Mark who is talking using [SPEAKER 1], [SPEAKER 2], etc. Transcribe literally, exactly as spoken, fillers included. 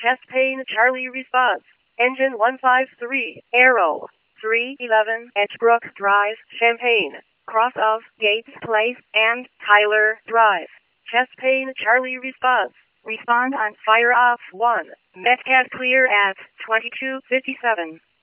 [SPEAKER 1] Chest pain Charlie response. Engine one five three, Aero, three eleven Edgebrook Drive, Champaign, cross of Gates Place and Tyler Drive. Chest pain Charlie response. Respond on fire off one. Metcalf clear at twenty-two fifty-seven.